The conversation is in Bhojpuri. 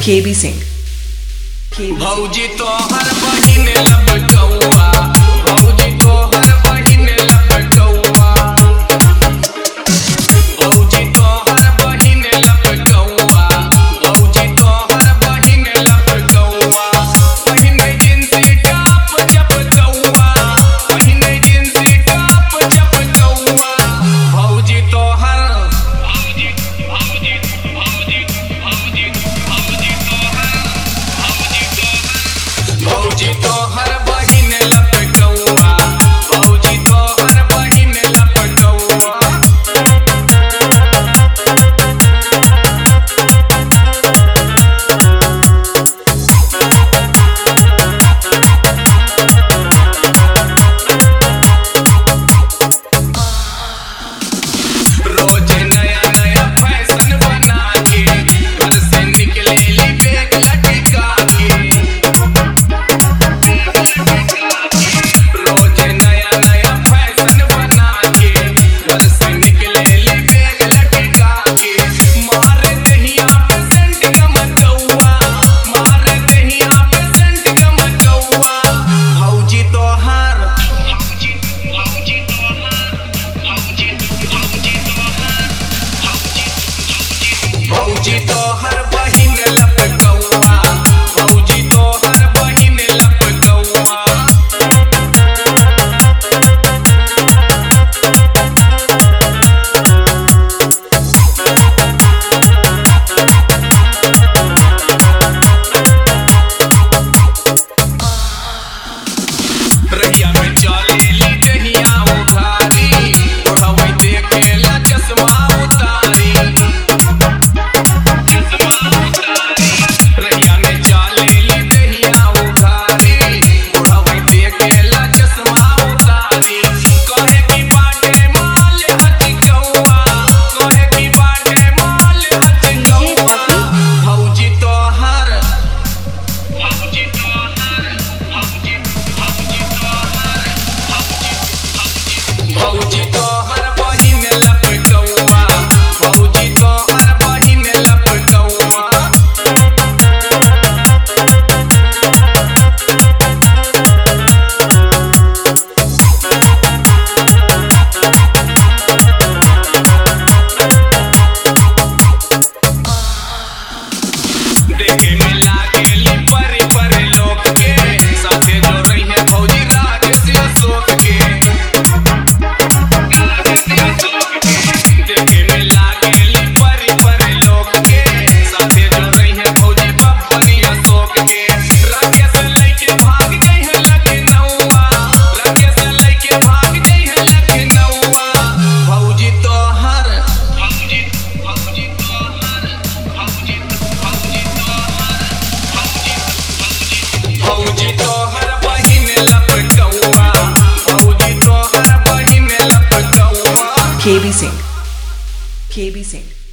KB Singh. भौजी तो हर बहिन लपकौआ, भौजी तो हर बहिन लपकौआ, भौजी तो हर बहिन लपकौआ, भौजी तो हर बहिन लपकौआ, पहिने जिंसी टॉप चपकौआ, पहिने जिंसी टॉप चपकौआ, भौजी तो हर भौजी भौजी भौजी भौजी भौजी तो हर भौजी तो हर बहिन लपकौआ, भौजी तो हर बहिन लपकौआ। रोज नया नया फैशन बना के घर से निकलेली बैग लटका के, रोज नया नया फैशन बना के घर से निकलेली बैग लटका के, मार दहिया पे सेंट गमकौआ, मार दहिया पे सेंट गमकौआ, भौजी तो हर भौजी भौजी तो हर भौजी भौजी तो हर भौजी तो हर बहिन लपकौआ, भौजी तो हर बहिन लपकौआ। रहिया में चलेली दहिया उधारी, ओढ़वै देखेला चश्मा उतारी, रहिया में चलेली दहिया उधारी, ओढ़वै देखेला चश्मा उतारी, कहे की बाटे माल हचकौआ, कहे की बाटे माल हचकौआ, भौजी तो हर भौजी तो हर भौजी भौजी तो हर भौजी तो हर बहिन लपकौआ, भौजी तो हर बहिन लपकौआ। देखे में लागेली परे परे लोग के, साथे जो रही है भौजी राज से अशोक के, देखे में लागेली परे परे लोग के, साथे जो रही है भौजी बब्बनी अशोक के, रखे से लेके भाग गई है लखनऊआ, रखे से लेके भाग गई है लखनऊआ, भौजी तो हर भौजी भौजी तो हर भौजी भौजी तो हर भौजी तो हर बहिन लपकौआ, भौजी तो हर बहिन लपकौआ। KB Singh. KB Singh.